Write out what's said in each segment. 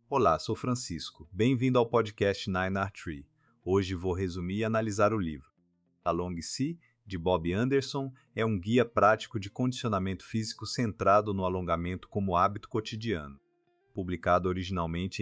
Olá, sou Francisco. Bem-vindo ao podcast Nine Art Tree. Hoje vou resumir e analisar o livro. Along-Se, de Bob Anderson, é um guia prático de condicionamento físico centrado no alongamento como hábito cotidiano. Publicado originalmente em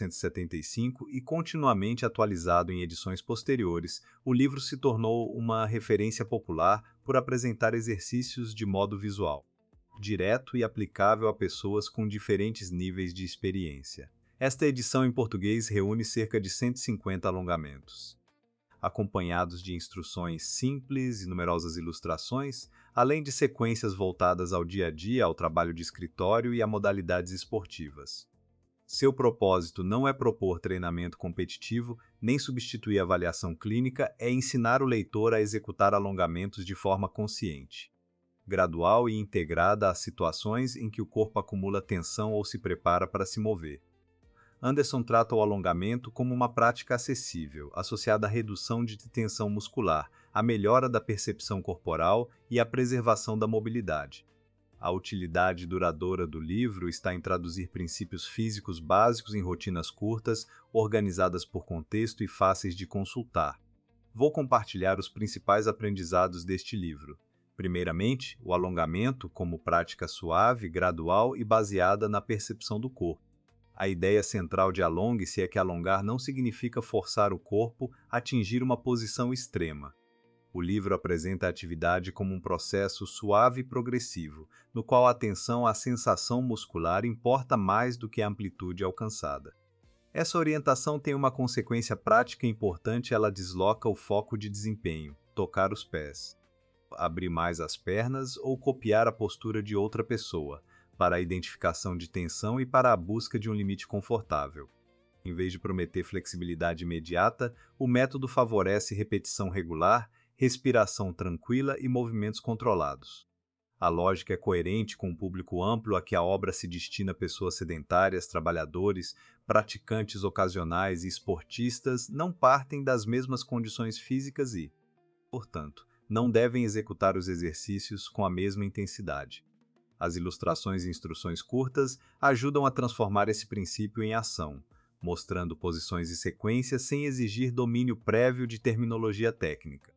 1975 e continuamente atualizado em edições posteriores, o livro se tornou uma referência popular por apresentar exercícios de modo visual, direto e aplicável a pessoas com diferentes níveis de experiência. Esta edição em português reúne cerca de 150 alongamentos, acompanhados de instruções simples e numerosas ilustrações, além de sequências voltadas ao dia a dia, ao trabalho de escritório e a modalidades esportivas. Seu propósito não é propor treinamento competitivo, nem substituir a avaliação clínica, é ensinar o leitor a executar alongamentos de forma consciente, gradual e integrada às situações em que o corpo acumula tensão ou se prepara para se mover. Anderson trata o alongamento como uma prática acessível, associada à redução de tensão muscular, à melhora da percepção corporal e à preservação da mobilidade. A utilidade duradoura do livro está em traduzir princípios físicos básicos em rotinas curtas, organizadas por contexto e fáceis de consultar. Vou compartilhar os principais aprendizados deste livro. Primeiramente, o alongamento como prática suave, gradual e baseada na percepção do corpo. A ideia central de alongue-se é que alongar não significa forçar o corpo a atingir uma posição extrema. O livro apresenta a atividade como um processo suave e progressivo, no qual a atenção à sensação muscular importa mais do que a amplitude alcançada. Essa orientação tem uma consequência prática importante: ela desloca o foco de desempenho, tocar os pés, abrir mais as pernas ou copiar a postura de outra pessoa, para a identificação de tensão e para a busca de um limite confortável. Em vez de prometer flexibilidade imediata, o método favorece repetição regular, respiração tranquila e movimentos controlados. A lógica é coerente com o público amplo a que a obra se destina: pessoas sedentárias, trabalhadores, praticantes ocasionais e esportistas não partem das mesmas condições físicas e, portanto, não devem executar os exercícios com a mesma intensidade. As ilustrações e instruções curtas ajudam a transformar esse princípio em ação, mostrando posições e sequências sem exigir domínio prévio de terminologia técnica.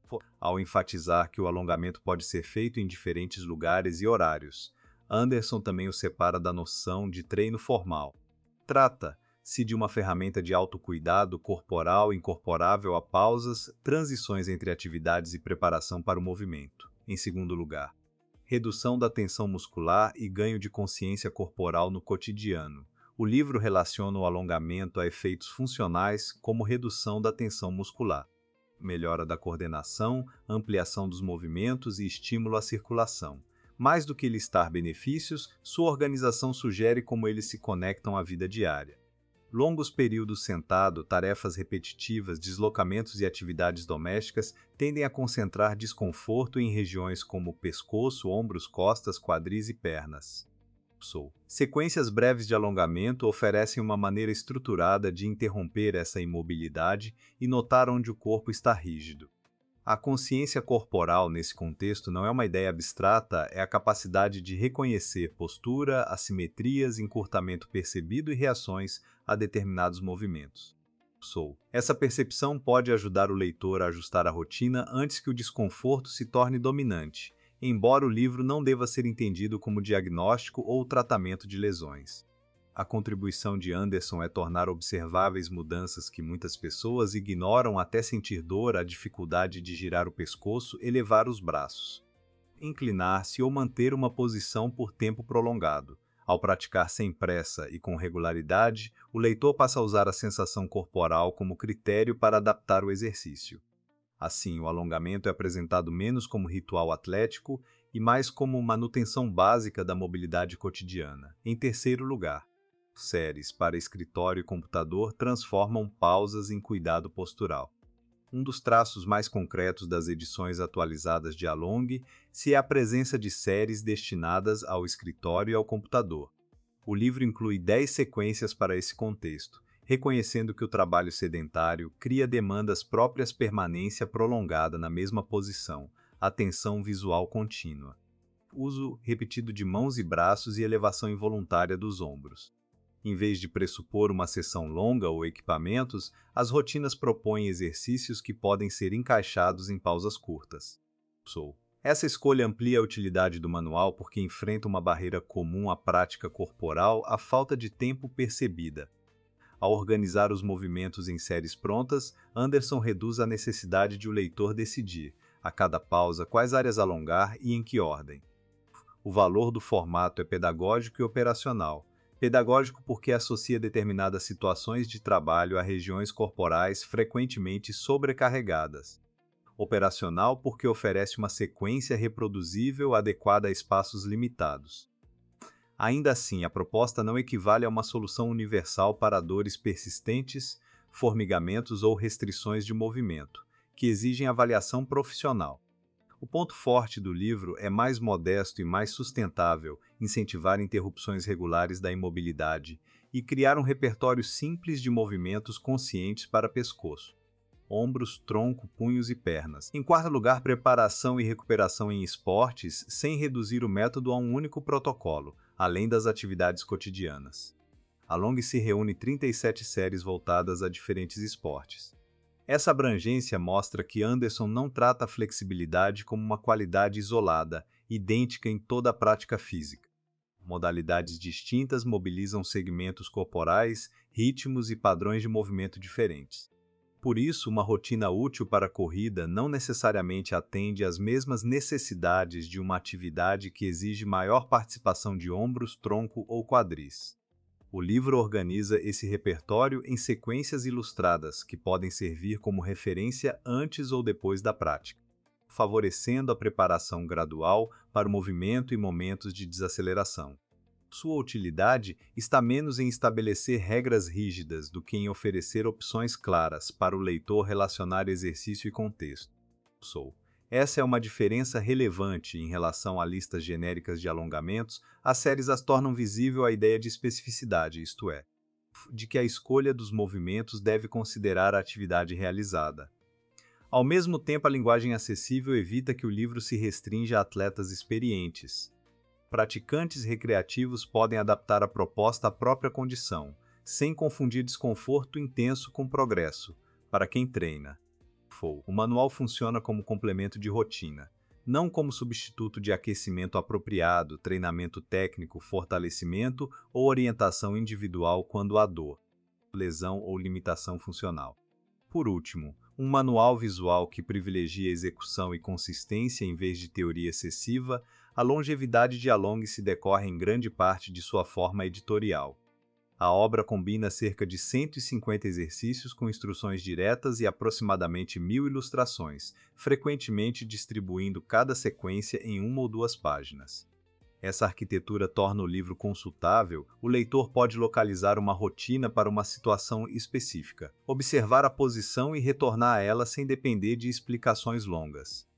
Ao enfatizar que o alongamento pode ser feito em diferentes lugares e horários, Anderson também o separa da noção de treino formal. Trata-se de uma ferramenta de autocuidado corporal incorporável a pausas, transições entre atividades e preparação para o movimento. Em segundo lugar, redução da tensão muscular e ganho de consciência corporal no cotidiano. O livro relaciona o alongamento a efeitos funcionais como redução da tensão muscular, melhora da coordenação, ampliação dos movimentos e estímulo à circulação. Mais do que listar benefícios, sua organização sugere como eles se conectam à vida diária. Longos períodos sentado, tarefas repetitivas, deslocamentos e atividades domésticas tendem a concentrar desconforto em regiões como pescoço, ombros, costas, quadris e pernas. Sequências breves de alongamento oferecem uma maneira estruturada de interromper essa imobilidade e notar onde o corpo está rígido. A consciência corporal nesse contexto não é uma ideia abstrata, é a capacidade de reconhecer postura, assimetrias, encurtamento percebido e reações a determinados movimentos. Essa percepção pode ajudar o leitor a ajustar a rotina antes que o desconforto se torne dominante, embora o livro não deva ser entendido como diagnóstico ou tratamento de lesões. A contribuição de Anderson é tornar observáveis mudanças que muitas pessoas ignoram até sentir dor: a dificuldade de girar o pescoço, elevar os braços, inclinar-se ou manter uma posição por tempo prolongado. Ao praticar sem pressa e com regularidade, o leitor passa a usar a sensação corporal como critério para adaptar o exercício. Assim, o alongamento é apresentado menos como ritual atlético e mais como manutenção básica da mobilidade cotidiana. Em terceiro lugar, séries para escritório e computador transformam pausas em cuidado postural. Um dos traços mais concretos das edições atualizadas de Along-se é a presença de séries destinadas ao escritório e ao computador. O livro inclui 10 sequências para esse contexto, reconhecendo que o trabalho sedentário cria demandas próprias: permanência prolongada na mesma posição, atenção visual contínua, uso repetido de mãos e braços e elevação involuntária dos ombros. Em vez de pressupor uma sessão longa ou equipamentos, as rotinas propõem exercícios que podem ser encaixados em pausas curtas. Essa escolha amplia a utilidade do manual porque enfrenta uma barreira comum à prática corporal, a falta de tempo percebida. Ao organizar os movimentos em séries prontas, Anderson reduz a necessidade de o leitor decidir, a cada pausa, quais áreas alongar e em que ordem. O valor do formato é pedagógico e operacional. Pedagógico porque associa determinadas situações de trabalho a regiões corporais frequentemente sobrecarregadas. Operacional porque oferece uma sequência reproduzível adequada a espaços limitados. Ainda assim, a proposta não equivale a uma solução universal para dores persistentes, formigamentos ou restrições de movimento, que exigem avaliação profissional. O ponto forte do livro é mais modesto e mais sustentável, incentivar interrupções regulares da imobilidade e criar um repertório simples de movimentos conscientes para pescoço, ombros, tronco, punhos e pernas. Em quarto lugar, preparação e recuperação em esportes, sem reduzir o método a um único protocolo, além das atividades cotidianas. A Long-Se reúne 37 séries voltadas a diferentes esportes. Essa abrangência mostra que Anderson não trata a flexibilidade como uma qualidade isolada, idêntica em toda a prática física. Modalidades distintas mobilizam segmentos corporais, ritmos e padrões de movimento diferentes. Por isso, uma rotina útil para a corrida não necessariamente atende às mesmas necessidades de uma atividade que exige maior participação de ombros, tronco ou quadris. O livro organiza esse repertório em sequências ilustradas que podem servir como referência antes ou depois da prática, favorecendo a preparação gradual para o movimento e momentos de desaceleração. Sua utilidade está menos em estabelecer regras rígidas do que em oferecer opções claras para o leitor relacionar exercício e contexto. Essa é uma diferença relevante em relação a listas genéricas de alongamentos. As séries as tornam visível a ideia de especificidade, isto é, de que a escolha dos movimentos deve considerar a atividade realizada. Ao mesmo tempo, a linguagem acessível evita que o livro se restrinja a atletas experientes. Praticantes recreativos podem adaptar a proposta à própria condição, sem confundir desconforto intenso com progresso, para quem treina. O manual funciona como complemento de rotina, não como substituto de aquecimento apropriado, treinamento técnico, fortalecimento ou orientação individual quando há dor, lesão ou limitação funcional. Por último, um manual visual que privilegia execução e consistência em vez de teoria excessiva. A longevidade de A Long-Se decorre em grande parte de sua forma editorial. A obra combina cerca de 150 exercícios com instruções diretas e aproximadamente 1000 ilustrações, frequentemente distribuindo cada sequência em uma ou duas páginas. Essa arquitetura torna o livro consultável. O leitor pode localizar uma rotina para uma situação específica, observar a posição e retornar a ela sem depender de explicações longas.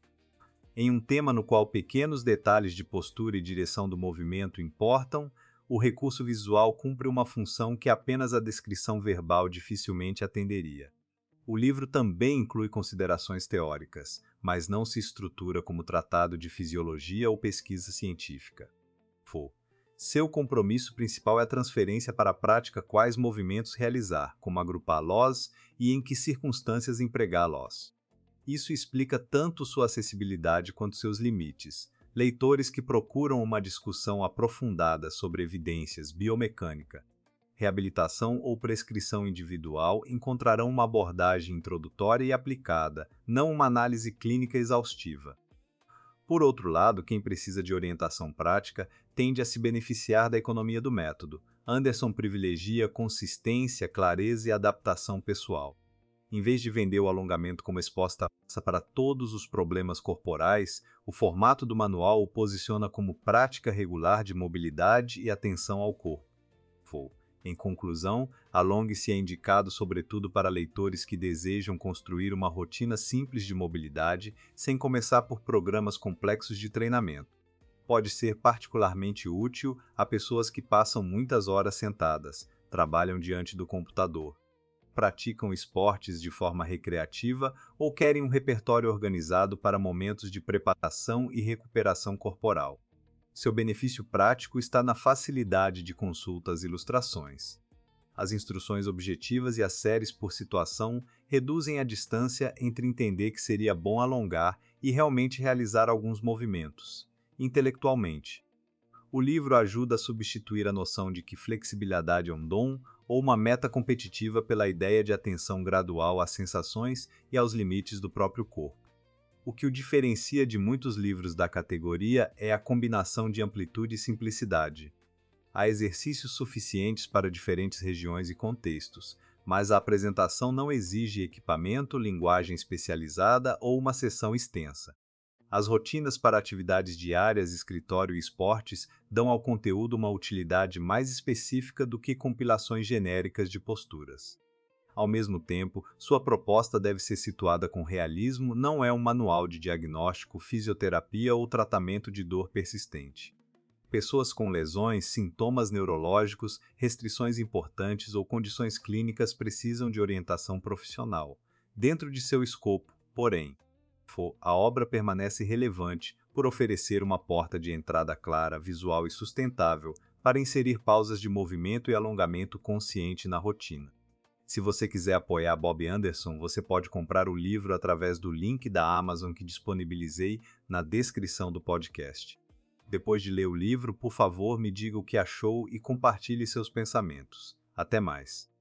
Em um tema no qual pequenos detalhes de postura e direção do movimento importam, o recurso visual cumpre uma função que apenas a descrição verbal dificilmente atenderia. O livro também inclui considerações teóricas, mas não se estrutura como tratado de fisiologia ou pesquisa científica. Seu compromisso principal é a transferência para a prática quais movimentos realizar, como agrupá-los e em que circunstâncias empregá-los. Isso explica tanto sua acessibilidade quanto seus limites. Leitores que procuram uma discussão aprofundada sobre evidências, biomecânica, reabilitação ou prescrição individual encontrarão uma abordagem introdutória e aplicada, não uma análise clínica exaustiva. Por outro lado, quem precisa de orientação prática tende a se beneficiar da economia do método. Anderson privilegia consistência, clareza e adaptação pessoal. Em vez de vender o alongamento como resposta para todos os problemas corporais, o formato do manual o posiciona como prática regular de mobilidade e atenção ao corpo. Em conclusão, A Long-Se é indicado sobretudo para leitores que desejam construir uma rotina simples de mobilidade sem começar por programas complexos de treinamento. Pode ser particularmente útil a pessoas que passam muitas horas sentadas, trabalham diante do computador, praticam esportes de forma recreativa ou querem um repertório organizado para momentos de preparação e recuperação corporal. Seu benefício prático está na facilidade de consulta às ilustrações. As instruções objetivas e as séries por situação reduzem a distância entre entender que seria bom alongar e realmente realizar alguns movimentos. Intelectualmente, o livro ajuda a substituir a noção de que flexibilidade é um dom ou uma meta competitiva pela ideia de atenção gradual às sensações e aos limites do próprio corpo. O que o diferencia de muitos livros da categoria é a combinação de amplitude e simplicidade. Há exercícios suficientes para diferentes regiões e contextos, mas a apresentação não exige equipamento, linguagem especializada ou uma sessão extensa. As rotinas para atividades diárias, escritório e esportes dão ao conteúdo uma utilidade mais específica do que compilações genéricas de posturas. Ao mesmo tempo, sua proposta deve ser situada com realismo, não é um manual de diagnóstico, fisioterapia ou tratamento de dor persistente. Pessoas com lesões, sintomas neurológicos, restrições importantes ou condições clínicas precisam de orientação profissional. Dentro de seu escopo, porém, a obra permanece relevante por oferecer uma porta de entrada clara, visual e sustentável para inserir pausas de movimento e alongamento consciente na rotina. Se você quiser apoiar Bob Anderson, você pode comprar o livro através do link da Amazon que disponibilizei na descrição do podcast. Depois de ler o livro, por favor, me diga o que achou e compartilhe seus pensamentos. Até mais!